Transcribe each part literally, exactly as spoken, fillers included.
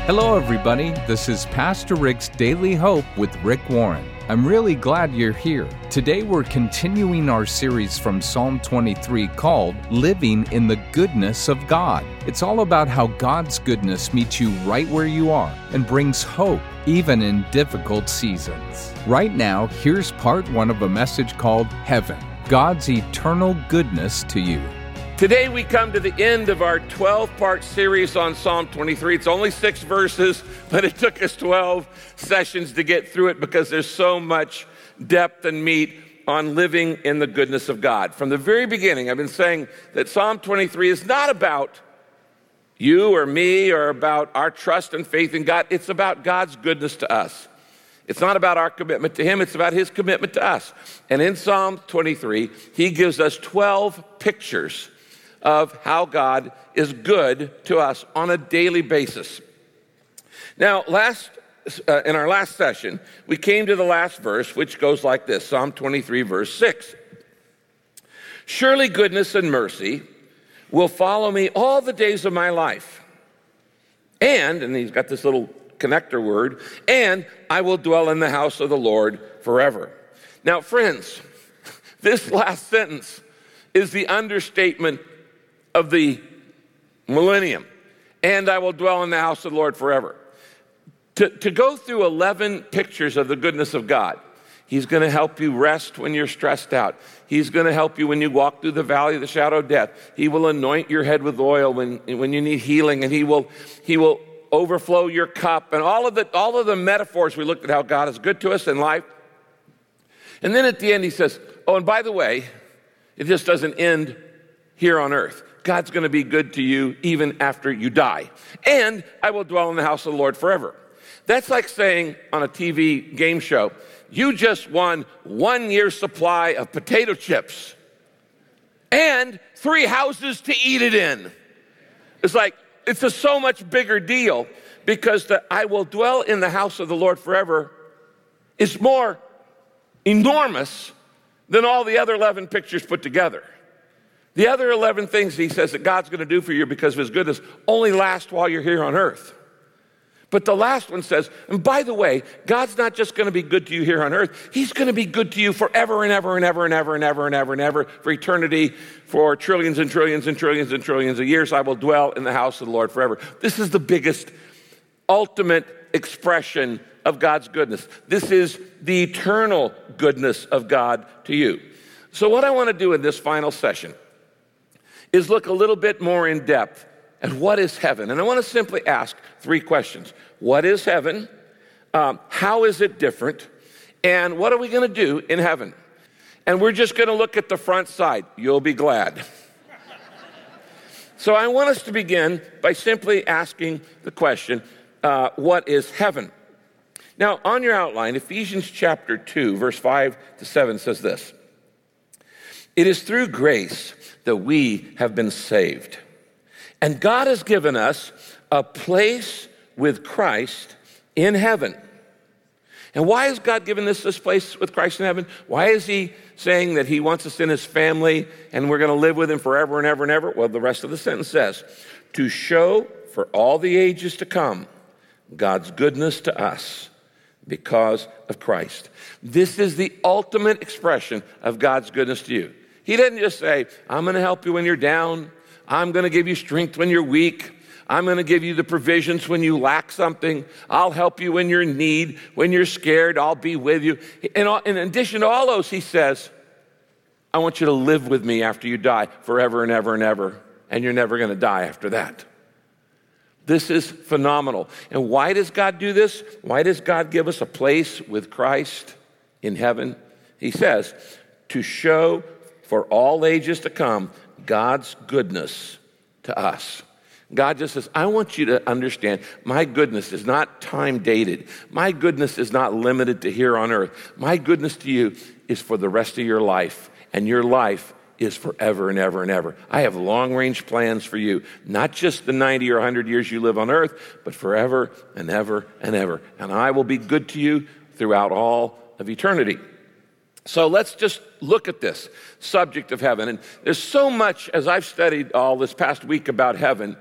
Hello, everybody. This is Pastor Rick's Daily Hope with Rick Warren. I'm really glad you're here. Today, we're continuing our series from Psalm twenty-three called Living in the Goodness of God. It's all about how God's goodness meets you right where you are and brings hope even in difficult seasons. Right now, here's part one of a message called Heaven, God's eternal goodness to you. Today we come to the end of our twelve-part series on Psalm twenty-three. It's only six verses, but it took us twelve sessions to get through it because there's so much depth and meat on living in the goodness of God. From the very beginning, I've been saying that Psalm twenty-three is not about you or me or about our trust and faith in God. It's about God's goodness to us. It's not about our commitment to Him. It's about His commitment to us. And in Psalm twenty-three, He gives us twelve pictures of how God is good to us on a daily basis. Now, last uh, in our last session, we came to the last verse, which goes like this, Psalm twenty-three, verse six. Surely goodness and mercy will follow me all the days of my life. And, and he's got this little connector word, and I will dwell in the house of the Lord forever. Now, friends, this last sentence is the understatement of the millennium, and I will dwell in the house of the Lord forever. To, to go through eleven pictures of the goodness of God, He's going to help you rest when you're stressed out. He's going to help you when you walk through the valley of the shadow of death. He will anoint your head with oil when, when you need healing, and He will, he will overflow your cup, and all of the, all of the metaphors we looked at how God is good to us in life. And then at the end He says, oh, and by the way, it just doesn't end here on earth. God's going to be good to you even after you die. And I will dwell in the house of the Lord forever. That's like saying on a T V game show, you just won one year's supply of potato chips and three houses to eat it in. It's like, it's a so much bigger deal because the I will dwell in the house of the Lord forever is more enormous than all the other eleven pictures put together. The other eleven things He says that God's going to do for you because of His goodness only last while you're here on earth. But the last one says, and by the way, God's not just going to be good to you here on earth. He's going to be good to you forever and ever and ever and ever and ever and ever and ever for eternity, for trillions and trillions and trillions and trillions of years. I will dwell in the house of the Lord forever. This is the biggest, ultimate expression of God's goodness. This is the eternal goodness of God to you. So what I want to do in this final session is look a little bit more in depth at what is heaven. And I want to simply ask three questions. What is heaven? Um, how is it different? And what are we going to do in heaven? And we're just going to look at the front side. You'll be glad. So I want us to begin by simply asking the question, uh, what is heaven? Now, on your outline, Ephesians chapter two, verse five to seven says this. It is through grace that we have been saved. And God has given us a place with Christ in heaven. And why has God given us this place with Christ in heaven? Why is He saying that He wants us in His family and we're going to live with Him forever and ever and ever? Well, the rest of the sentence says, to show for all the ages to come God's goodness to us because of Christ. This is the ultimate expression of God's goodness to you. He didn't just say, I'm going to help you when you're down. I'm going to give you strength when you're weak. I'm going to give you the provisions when you lack something. I'll help you when you're in need. When you're scared, I'll be with you. And in addition to all those, He says, I want you to live with me after you die forever and ever and ever. And you're never going to die after that. This is phenomenal. And why does God do this? Why does God give us a place with Christ in heaven? He says, to show for all ages to come, God's goodness to us. God just says, I want you to understand my goodness is not time dated. My goodness is not limited to here on earth. My goodness to you is for the rest of your life, and your life is forever and ever and ever. I have long-range plans for you, not just the ninety or one hundred years you live on earth, but forever and ever and ever. And I will be good to you throughout all of eternity. So let's just look at this subject of heaven. And there's so much, as I've studied all this past week about heaven,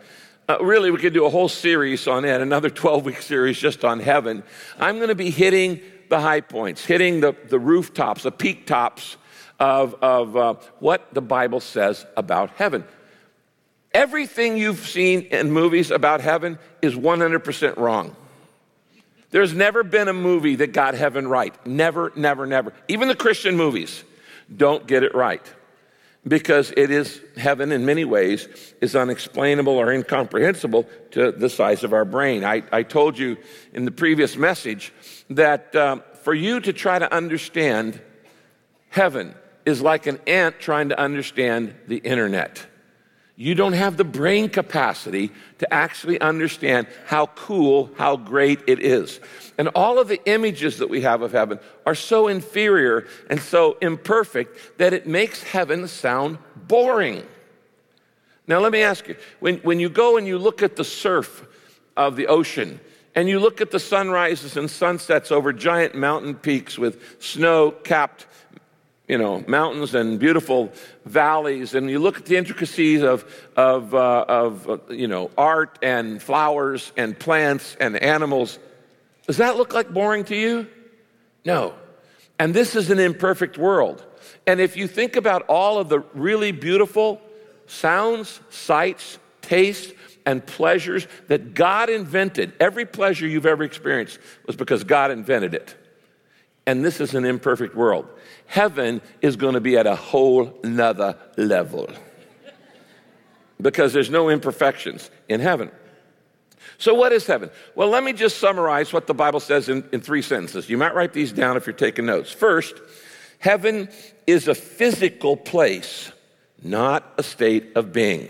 Uh, really, we could do a whole series on it, another twelve-week series just on heaven. I'm going to be hitting the high points, hitting the, the rooftops, the peak tops of, of uh, what the Bible says about heaven. Everything you've seen in movies about heaven is one hundred percent wrong. There's never been a movie that got heaven right. Never, never, never. Even the Christian movies don't get it right, because it is, heaven in many ways is unexplainable or incomprehensible to the size of our brain. I, I told you in the previous message that um, for you to try to understand heaven is like an ant trying to understand the internet. You don't have the brain capacity to actually understand how cool, how great it is. And all of the images that we have of heaven are so inferior and so imperfect that it makes heaven sound boring. Now, let me ask you, when, when you go and you look at the surf of the ocean, and you look at the sunrises and sunsets over giant mountain peaks with snow-capped you know, mountains and beautiful valleys, and you look at the intricacies of, of, uh, of uh, you know, art and flowers and plants and animals, does that look like boring to you? No. And this is an imperfect world. And if you think about all of the really beautiful sounds, sights, tastes, and pleasures that God invented, every pleasure you've ever experienced was because God invented it. And this is an imperfect world. Heaven is going to be at a whole nother level because there's no imperfections in heaven. So what is heaven? Well, let me just summarize what the Bible says in, in three sentences. You might write these down if you're taking notes. First, heaven is a physical place, not a state of being.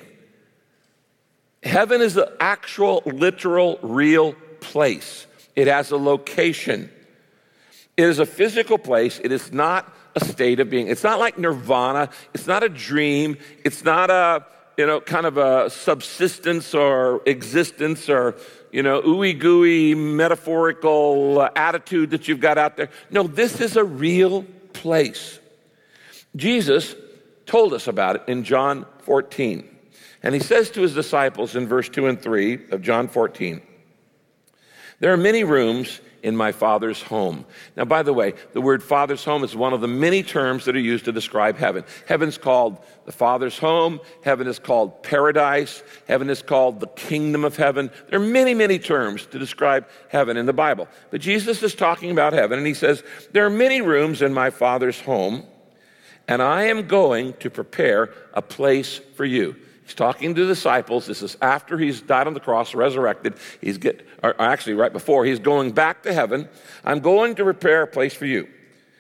Heaven is an actual, literal, real place. It has a location. It is a physical place. It is not a state of being. It's not like nirvana. It's not a dream. It's not a, you know, kind of a subsistence or existence or, you know, ooey gooey metaphorical attitude that you've got out there. No, this is a real place. Jesus told us about it in John fourteen. And he says to his disciples in verse two and three of John fourteen, "There are many rooms in my Father's home." Now, by the way, the word Father's home is one of the many terms that are used to describe heaven. Heaven's called the Father's home. Heaven is called paradise. Heaven is called the kingdom of heaven. There are many, many terms to describe heaven in the Bible. But Jesus is talking about heaven, and he says, "There are many rooms in my Father's home, and I am going to prepare a place for you." He's talking to the disciples. This is after he's died on the cross, resurrected. He's get, or actually right before, he's going back to heaven. "I'm going to prepare a place for you."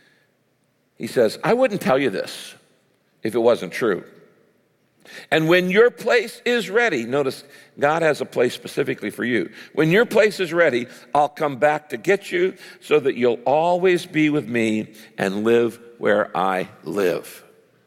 He says, "I wouldn't tell you this if it wasn't true. And when your place is ready," notice God has a place specifically for you. "When your place is ready, I'll come back to get you so that you'll always be with me and live where I live."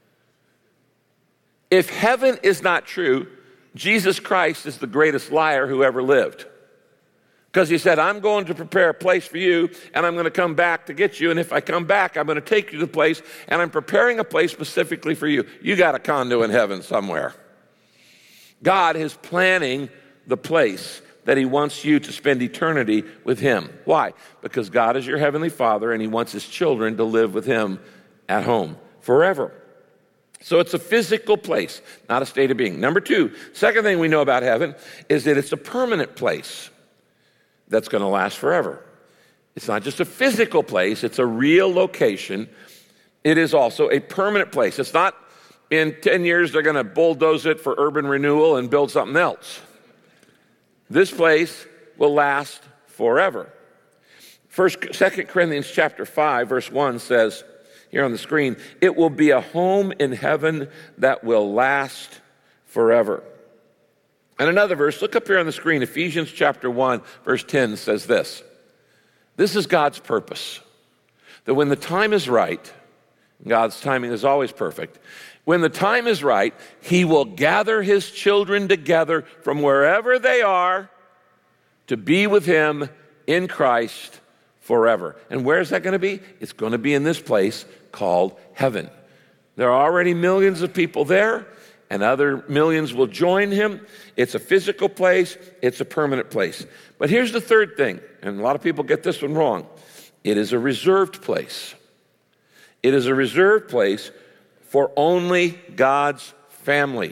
If heaven is not true, Jesus Christ is the greatest liar who ever lived. Because he said, "I'm going to prepare a place for you, and I'm going to come back to get you. And if I come back, I'm going to take you to the place, and I'm preparing a place specifically for you." You got a condo in heaven somewhere. God is planning the place that he wants you to spend eternity with him. Why? Because God is your heavenly Father, and he wants his children to live with him at home forever. So it's a physical place, not a state of being. Number two, second thing we know about heaven is that it's a permanent place that's going to last forever. It's not just a physical place, it's a real location. It is also a permanent place. It's not in ten years they're going to bulldoze it for urban renewal and build something else. This place will last forever. First, Second Corinthians chapter five, verse one says, here on the screen, "It will be a home in heaven that will last forever." And another verse, look up here on the screen, Ephesians chapter one, verse ten says this, "This is God's purpose, that when the time is right," God's timing is always perfect, "when the time is right, he will gather his children together from wherever they are to be with him in Christ forever." And where is that going to be? It's going to be in this place called heaven. There are already millions of people there, and other millions will join him. It's a physical place. It's a permanent place. But here's the third thing, and a lot of people get this one wrong. It is a reserved place. It is a reserved place for only God's family.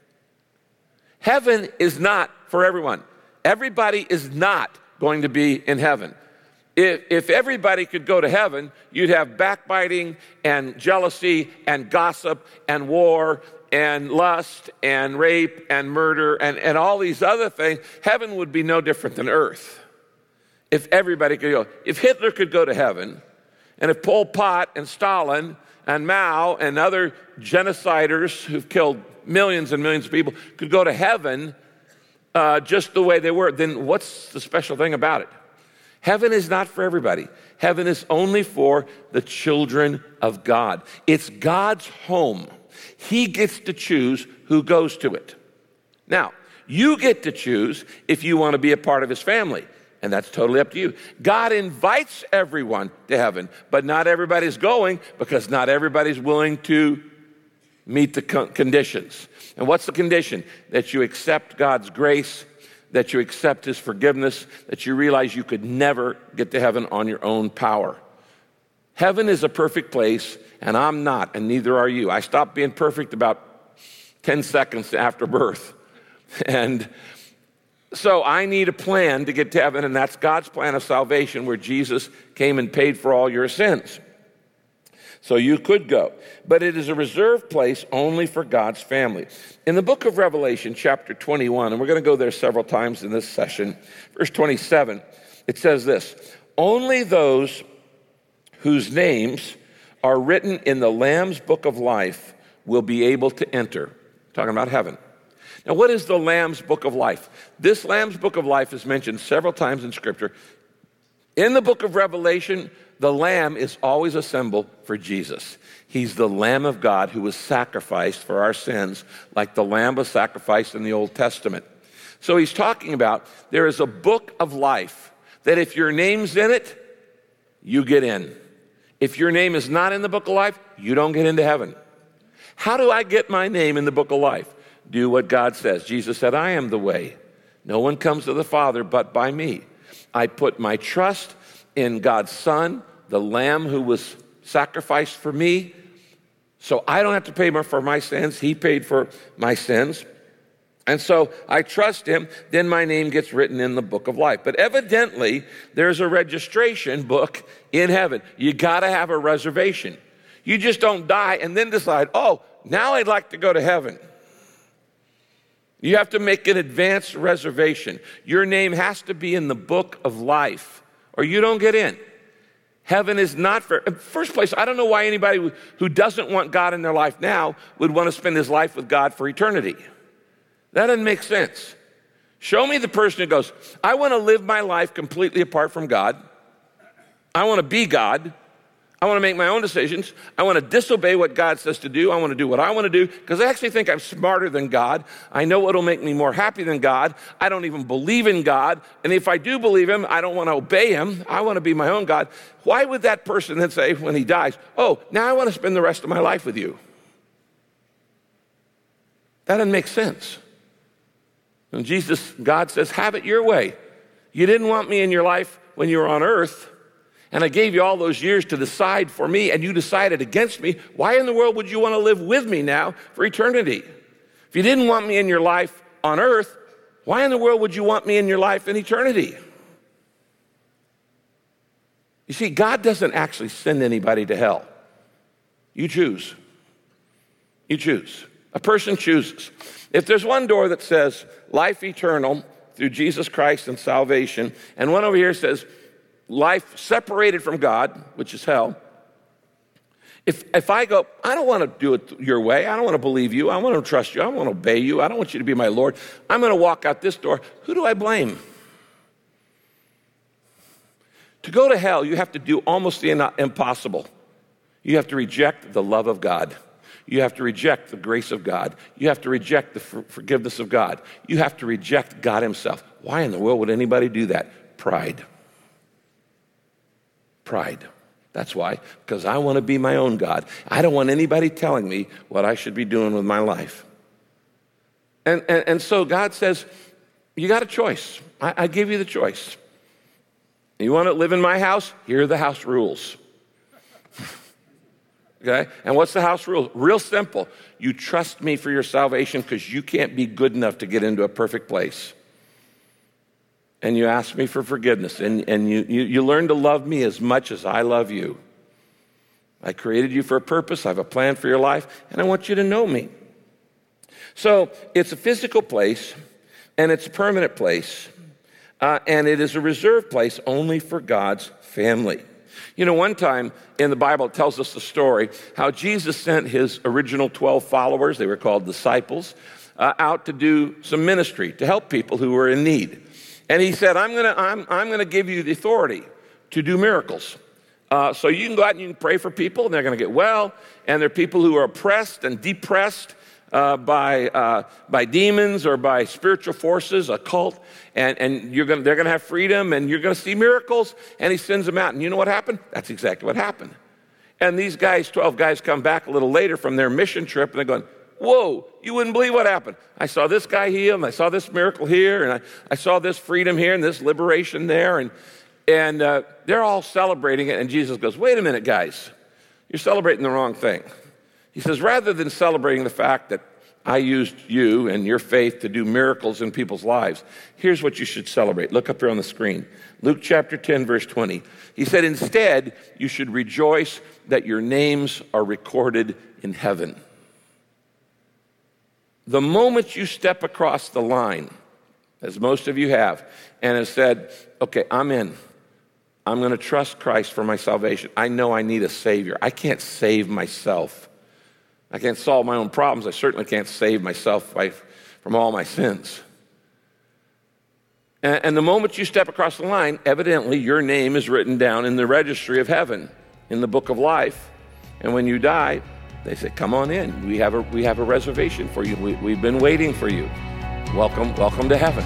Heaven is not for everyone. Everybody is not going to be in heaven. If, if everybody could go to heaven, you'd have backbiting and jealousy and gossip and war and lust and rape and murder and, and all these other things. Heaven would be no different than earth if everybody could go. If Hitler could go to heaven, and if Pol Pot and Stalin and Mao and other genociders who've killed millions and millions of people could go to heaven uh, just the way they were, then what's the special thing about it? Heaven is not for everybody. Heaven is only for the children of God. It's God's home. He gets to choose who goes to it. Now, you get to choose if you want to be a part of his family, and that's totally up to you. God invites everyone to heaven, but not everybody's going because not everybody's willing to meet the conditions. And what's the condition? That you accept God's grace, that you accept his forgiveness, that you realize you could never get to heaven on your own power. Heaven is a perfect place, and I'm not, and neither are you. I stopped being perfect about ten seconds after birth. And so I need a plan to get to heaven, and that's God's plan of salvation where Jesus came and paid for all your sins. So you could go, but it is a reserved place only for God's family. In the book of Revelation, chapter twenty-one, and we're going to go there several times in this session, verse twenty-seven, it says this: only those whose names are written in the Lamb's book of life will be able to enter. Talking about heaven. Now, what is the Lamb's book of life? This Lamb's book of life is mentioned several times in Scripture. In the book of Revelation, the Lamb is always a symbol for Jesus. He's the Lamb of God who was sacrificed for our sins, like the Lamb was sacrificed in the Old Testament. So he's talking about there is a book of life that if your name's in it, you get in. If your name is not in the book of life, you don't get into heaven. How do I get my name in the book of life? Do what God says. Jesus said, I am the way. No one comes to the Father but by me. I put my trust in God's Son, the Lamb who was sacrificed for me, so I don't have to pay more for my sins. He paid for my sins. And so I trust him, then my name gets written in the book of life. But evidently, there's a registration book in heaven. You got to have a reservation. You just don't die and then decide, oh, now I'd like to go to heaven. You have to make an advance reservation. Your name has to be in the book of life, or you don't get in. Heaven is not for, in the first place, I don't know why anybody who doesn't want God in their life now would want to spend his life with God for eternity. That doesn't make sense. Show me the person who goes, I want to live my life completely apart from God. I want to be God. I want to make my own decisions. I want to disobey what God says to do. I want to do what I want to do because I actually think I'm smarter than God. I know what will make me more happy than God. I don't even believe in God. And if I do believe him, I don't want to obey him. I want to be my own God. Why would that person then say when he dies, oh, now I want to spend the rest of my life with you? That doesn't make sense. And Jesus, God says, have it your way. You didn't want me in your life when you were on earth. And I gave you all those years to decide for me, and you decided against me. Why in the world would you want to live with me now for eternity? If you didn't want me in your life on earth, why in the world would you want me in your life in eternity? You see, God doesn't actually send anybody to hell. You choose. You choose. A person chooses. If there's one door that says life eternal through Jesus Christ and salvation, and one over here says life separated from God, which is hell. If if I go, I don't want to do it your way. I don't want to believe you. I want to trust you. I want to obey you. I don't want you to be my Lord. I'm going to walk out this door. Who do I blame? To go to hell, you have to do almost the impossible. You have to reject the love of God. You have to reject the grace of God. You have to reject the for- forgiveness of God. You have to reject God himself. Why in the world would anybody do that? Pride. Pride. That's why. Because I want to be my own God. I don't want anybody telling me what I should be doing with my life. And, and, and so God says, you got a choice. I, I give you the choice. You want to live in my house? Here are the house rules. Okay? And what's the house rule? Real simple. You trust me for your salvation because you can't be good enough to get into a perfect place. And you ask me for forgiveness. And, and you, you, you learn to love me as much as I love you. I created you for a purpose. I have a plan for your life. And I want you to know me. So it's a physical place. And it's a permanent place. Uh, and it is a reserved place only for God's family. You know, one time in the Bible, it tells us the story how Jesus sent his original twelve followers, they were called disciples, uh, out to do some ministry to help people who were in need. And he said, I'm gonna, I'm, I'm gonna give you the authority to do miracles. Uh, so you can go out and you can pray for people and they're gonna get well. And there are people who are oppressed and depressed uh, by, uh, by demons or by spiritual forces, a cult. And, and you're gonna, they're gonna have freedom and you're gonna see miracles. And he sends them out. And you know what happened? That's exactly what happened. And these guys, twelve guys, come back a little later from their mission trip and they're going, whoa, you wouldn't believe what happened. I saw this guy healed, and I saw this miracle here, and I, I saw this freedom here, and this liberation there, and, and uh, they're all celebrating it, and Jesus goes, wait a minute, guys, you're celebrating the wrong thing. He says, rather than celebrating the fact that I used you and your faith to do miracles in people's lives, here's what you should celebrate. Look up here on the screen. Luke chapter ten, verse twenty. He said, instead, you should rejoice that your names are recorded in heaven. The moment you step across the line, as most of you have, and have said, okay, I'm in. I'm going to trust Christ for my salvation. I know I need a Savior. I can't save myself. I can't solve my own problems. I certainly can't save myself by, from all my sins. And, and the moment you step across the line, evidently your name is written down in the registry of heaven, in the book of life. And when you die, they say, come on in. We have a, we have a reservation for you. We, we've been waiting for you. Welcome, welcome to heaven.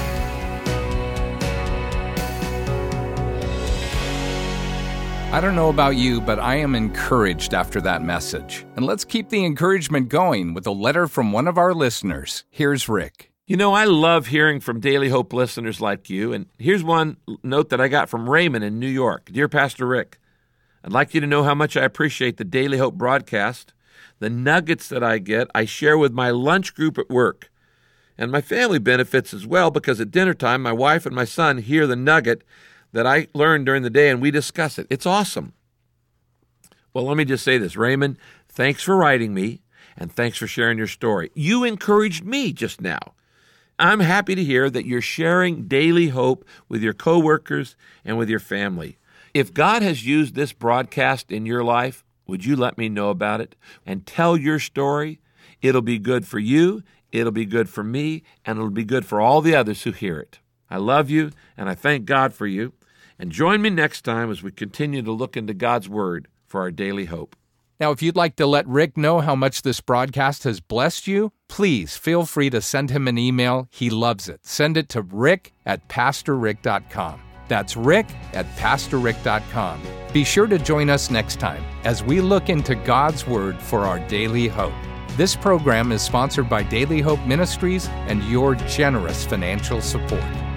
I don't know about you, but I am encouraged after that message. And let's keep the encouragement going with a letter from one of our listeners. Here's Rick. You know, I love hearing from Daily Hope listeners like you. And here's one note that I got from Raymond in New York. Dear Pastor Rick, I'd like you to know how much I appreciate the Daily Hope broadcast. The nuggets that I get, I share with my lunch group at work. And my family benefits as well because at dinner time, my wife and my son hear the nugget that I learned during the day and we discuss it. It's awesome. Well, let me just say this. Raymond, thanks for writing me and thanks for sharing your story. You encouraged me just now. I'm happy to hear that you're sharing Daily Hope with your coworkers and with your family. If God has used this broadcast in your life, would you let me know about it and tell your story? It'll be good for you, it'll be good for me, and it'll be good for all the others who hear it. I love you, and I thank God for you. And join me next time as we continue to look into God's Word for our daily hope. Now, if you'd like to let Rick know how much this broadcast has blessed you, please feel free to send him an email. He loves it. Send it to rick at pastor rick dot com. That's rick at pastor rick dot com. Be sure to join us next time as we look into God's Word for our daily hope. This program is sponsored by Daily Hope Ministries and your generous financial support.